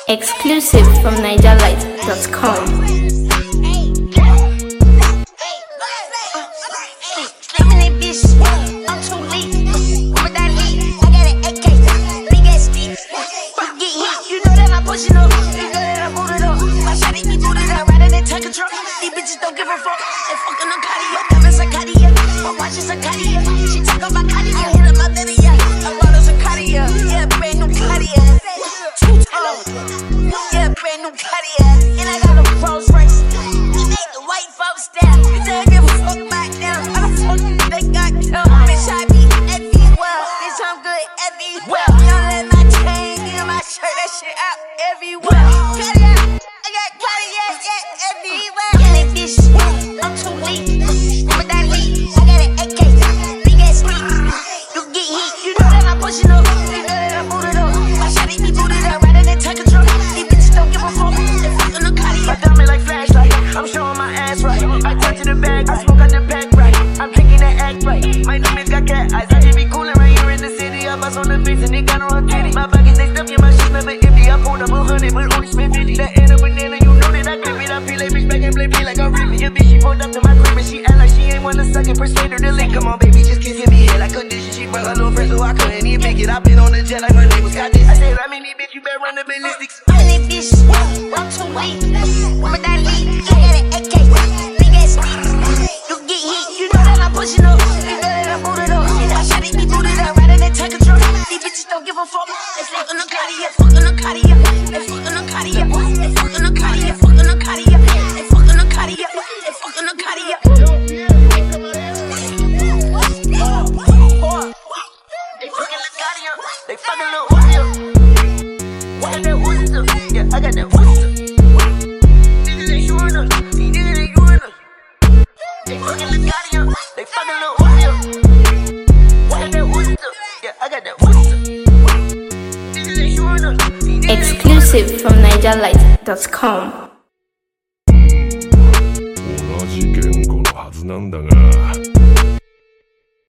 Exclusive from NigerLight.com. These bitches don't give a fuck. They fucking on Cartier. Diamonds are Cartier. My watch is a Cartier. She took off my Cartier. Hit up my baby, yeah. My wallet's a Cartier. Yeah, brand new Cartier. Yeah, brand new Cartier. And I got a Rolls Royce. We made the white folks down. Bitch, I don't give a fuck back down. I don't fuck you, they got killed. Bitch, I be everywhere. Bitch, I'm good everywhere. Don't let my chain in my shirt. That shit out everywhere. Cartier. I got Cartier, yeah, everywhere. I'm too weak, with that heat, I got an AK, big ass heat. You get heat, you know that I'm pushing up, you know that I'm booted up. My shawty be booted up, rather than take control. These bitches don't give a fuck, they fucking on Cartier. I got me like flashlight, I'm showing my ass right. I touch in the bag, I smoke out the pack right. I'm drinking that act right. My niggas got cat eyes, I just be coolin' right here in the city. I bust on the face and they got on her titty. My pockets they stuff, yeah, my shit never empty. I pulled up 100, but only spent 50. That ain't a banana, you know that I grip it. I feel like bitch back and play like I'm ripping. Your bitch, she pulled up to my crib and she act like she ain't wanna suck it. Persuade her to lick. Come on, baby, just kissing me head like a dish. She brought her little friend, so I couldn't even make it. I been on the jet like my neighbors got this. I said, I mean, bitch, you better run the ballistics. I'm this bitch, I'm too weak. With that lead, I got an AK, big ass heat. You get heat, you know that I'm pushing up. You know that I'm booted up. My shawty be booted up, rather than take control. These bitches don't give a fuck. They fucking on Cartier, fucking on Cartier. They fucking on Cartier, they fucking on Cartier, fucking on Cartier. They fucking on Cartier, they fucking on Cartier. They fucking on Cartier, they fucking on Cartier. What that Uzi? Yeah, I got that Uzi. Niggas ain't showing us, these niggas ain't showing us. They fucking on Cartier, they fucking on Cartier. What that Uzi? Yeah, I got that Uzi. Niggas ain't showing us, these niggas ain't showing us. Exclusive from NigerLight.com. 同じ言語のはずなんだが